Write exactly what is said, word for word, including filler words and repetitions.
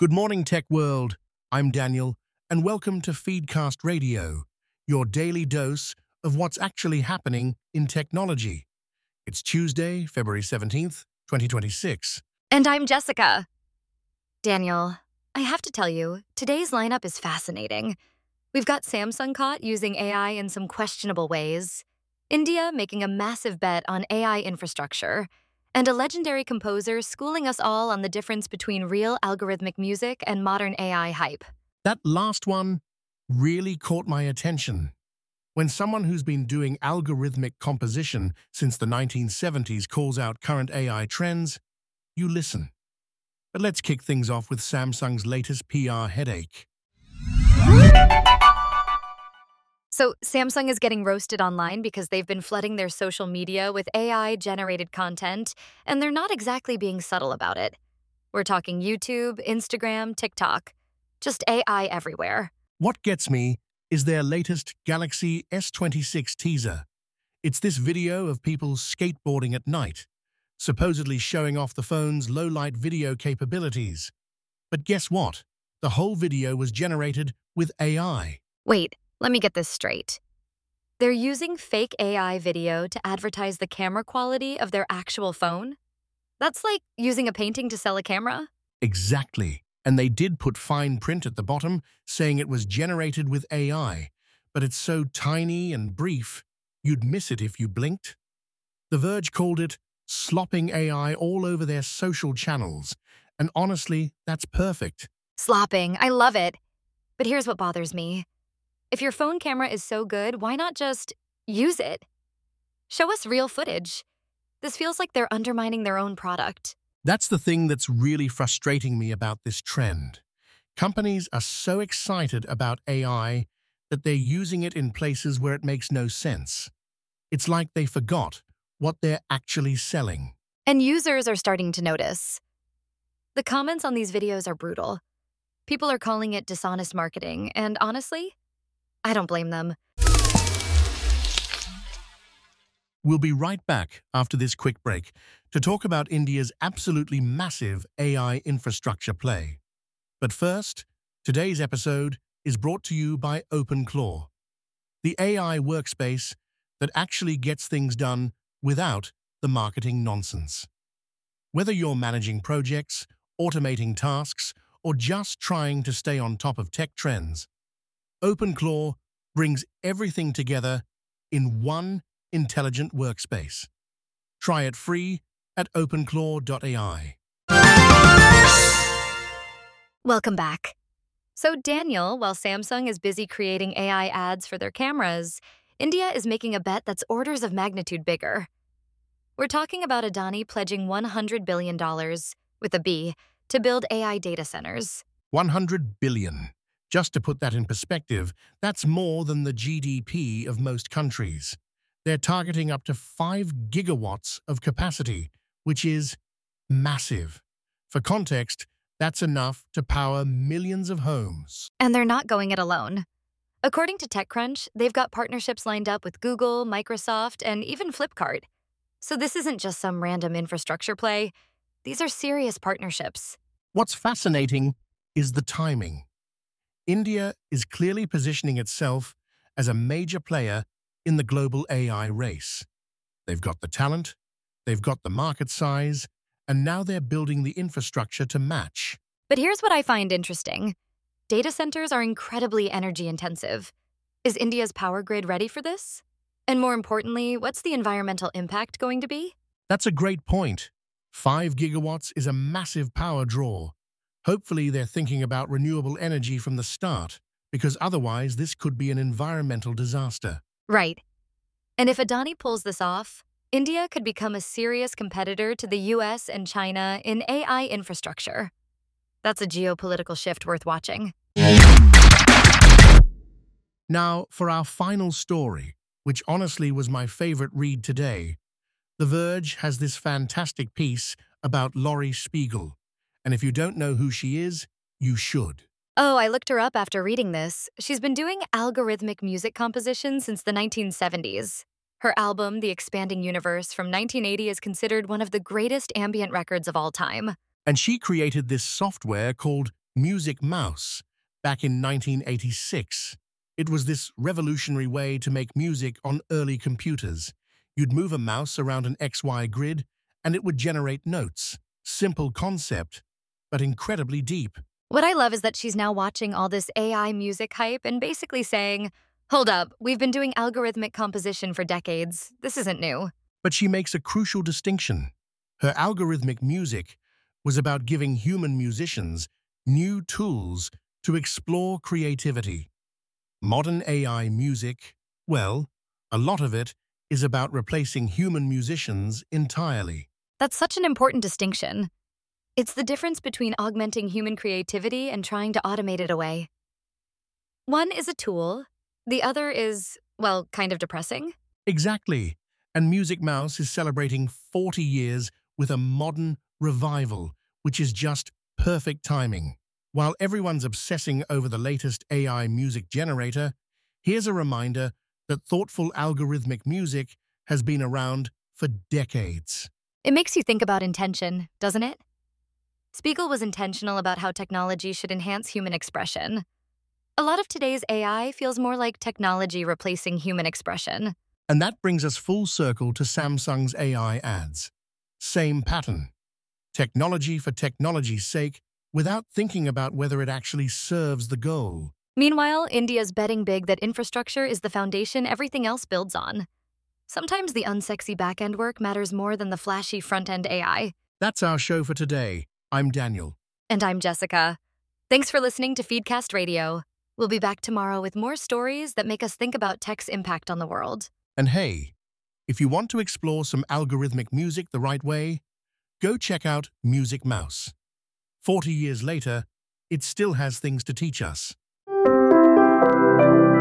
Good morning, Tech World. I'm Daniel, and welcome to Feedcast Radio, your daily dose of what's actually happening in technology. It's Tuesday, February seventeenth, twenty twenty-six. And I'm Jessica. Daniel, I have to tell you, today's lineup is fascinating. We've got Samsung caught using A I in some questionable ways, India making a massive bet on A I infrastructure, and a legendary composer schooling us all on the difference between real algorithmic music and modern A I hype. That last one really caught my attention. When someone who's been doing algorithmic composition since the nineteen seventies calls out current A I trends, you listen. But let's kick things off with Samsung's latest P R headache. So Samsung is getting roasted online because they've been flooding their social media with A I-generated content, and they're not exactly being subtle about it. We're talking YouTube, Instagram, TikTok. Just A I everywhere. What gets me is their latest Galaxy S twenty-six teaser. It's this video of people skateboarding at night, supposedly showing off the phone's low-light video capabilities. But guess what? The whole video was generated with A I. Wait, let me get this straight. They're using fake A I video to advertise the camera quality of their actual phone? That's like using a painting to sell a camera? Exactly. And they did put fine print at the bottom saying it was generated with A I, but it's so tiny and brief, you'd miss it if you blinked. The Verge called it slopping A I all over their social channels, and honestly, that's perfect. Slopping, I love it. But here's what bothers me. If your phone camera is so good, why not just use it? Show us real footage. This feels like they're undermining their own product. That's the thing that's really frustrating me about this trend. Companies are so excited about A I that they're using it in places where it makes no sense. It's like they forgot what they're actually selling. And users are starting to notice. The comments on these videos are brutal. People are calling it dishonest marketing, and honestly, I don't blame them. We'll be right back after this quick break to talk about India's absolutely massive A I infrastructure play. But first, today's episode is brought to you by OpenClaw, the A I workspace that actually gets things done without the marketing nonsense. Whether you're managing projects, automating tasks, or just trying to stay on top of tech trends, OpenClaw brings everything together in one intelligent workspace. Try it free at openclaw dot A I. Welcome back. So Daniel, while Samsung is busy creating A I ads for their cameras, India is making a bet that's orders of magnitude bigger. We're talking about Adani pledging one hundred billion dollars, with a B, to build A I data centers. one hundred billion dollars. Just to put that in perspective, that's more than the G D P of most countries. They're targeting up to five gigawatts of capacity, which is massive. For context, that's enough to power millions of homes. And they're not going it alone. According to TechCrunch, they've got partnerships lined up with Google, Microsoft, and even Flipkart. So this isn't just some random infrastructure play. These are serious partnerships. What's fascinating is the timing. India is clearly positioning itself as a major player in the global A I race. They've got the talent, they've got the market size, and now they're building the infrastructure to match. But here's what I find interesting. Data centers are incredibly energy intensive. Is India's power grid ready for this? And more importantly, what's the environmental impact going to be? That's a great point. Five gigawatts is a massive power draw. Hopefully they're thinking about renewable energy from the start, because otherwise this could be an environmental disaster. Right. And if Adani pulls this off, India could become a serious competitor to the U S and China in A I infrastructure. That's a geopolitical shift worth watching. Now, for our final story, which honestly was my favorite read today, The Verge has this fantastic piece about Laurie Spiegel. And if you don't know who she is, you should. Oh, I looked her up after reading this. She's been doing algorithmic music composition since the nineteen seventies. Her album, The Expanding Universe, from nineteen eighty is considered one of the greatest ambient records of all time. And she created this software called Music Mouse back in nineteen eighty-six. It was this revolutionary way to make music on early computers. You'd move a mouse around an X Y grid, and it would generate notes. Simple concept, but incredibly deep. What I love is that she's now watching all this A I music hype and basically saying, hold up, we've been doing algorithmic composition for decades. This isn't new. But she makes a crucial distinction. Her algorithmic music was about giving human musicians new tools to explore creativity. Modern A I music, well, a lot of it is about replacing human musicians entirely. That's such an important distinction. It's the difference between augmenting human creativity and trying to automate it away. One is a tool, the other is, well, kind of depressing. Exactly. And Music Mouse is celebrating forty years with a modern revival, which is just perfect timing. While everyone's obsessing over the latest A I music generator, here's a reminder that thoughtful algorithmic music has been around for decades. It makes you think about intention, doesn't it? Spiegel was intentional about how technology should enhance human expression. A lot of today's A I feels more like technology replacing human expression. And that brings us full circle to Samsung's A I ads. Same pattern. Technology for technology's sake, without thinking about whether it actually serves the goal. Meanwhile, India's betting big that infrastructure is the foundation everything else builds on. Sometimes the unsexy back-end work matters more than the flashy front-end A I. That's our show for today. I'm Daniel. And I'm Jessica. Thanks for listening to Feedcast Radio. We'll be back tomorrow with more stories that make us think about tech's impact on the world. And hey, if you want to explore some algorithmic music the right way, go check out Music Mouse. Forty years later, it still has things to teach us.